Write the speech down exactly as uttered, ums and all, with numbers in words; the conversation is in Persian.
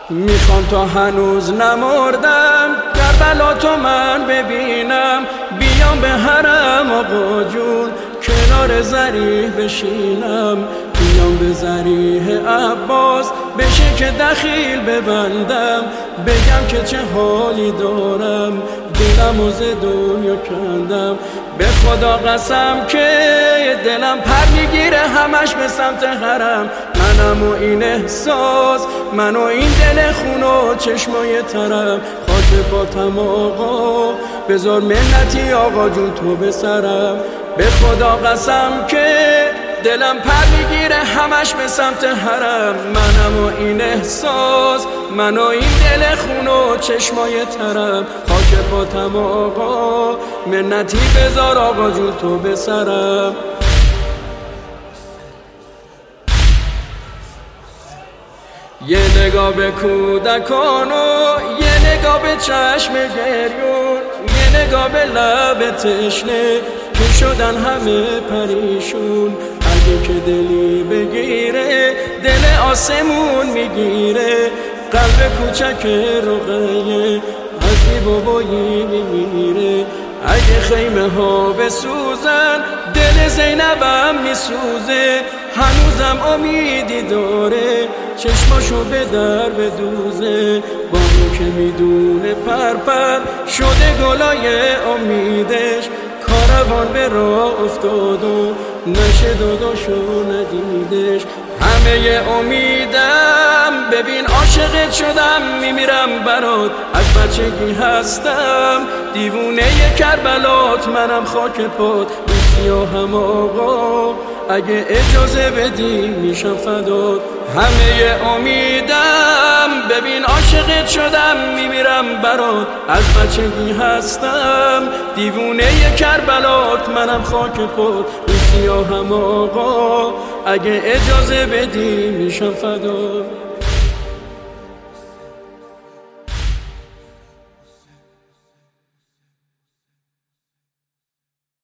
میخوام تا هنوز نمردم کربلا تو من ببینم، بیام به حرم آقا جون کنار ضریح بشینم، بیام به ضریح عباس بشه که دخیل ببندم، بگم که چه حالی دارم دلم و ز دنیا کندم. به خدا قسم که دلم پر میگیره همش به سمت حرم، منم و این احساس، من و این دل خون و چشمای ترم، خاک پاتم آقا بذار منتی آقا جون تو به سرم. به خدا قسم که دلم پر میگیره همش به سمت حرم، منم و این احساس، من و این دل خون و چشمای ترم، خاک پاتم آقا منتی بذار آقا جون تو به سرم. یه نگاه به کودکان و یه نگاه به چشم گریون، یه نگاه به لب تشنه که شدن همه پریشون، اگه که دلی بگیره دل آسمون میگیره، قلب کوچک رقیه از بی بابایی میمیره، اگه خیمه ها بسوزن دل زینبم میسوزه، هنوزم امیدی داره چشماشو به در بدوزه، با اون که میدونه پرپر شده گلای امیدش، کاروان به راه افتاد و نشه داداشو ندیدش. همه امیدم ببین عاشقت شدم میمیرم برات، از بچگی هستم دیوونه کربلات، منم خاک پات سیاهم آقا اگه اجازه بدی میشم فدات. همه امیدم ببین عاشقت شدم میمیرم برات، از بچگی هستم دیوونه کربلات، منم خاک پات سیاهم آقا اگه اجازه بدی میشم فدات.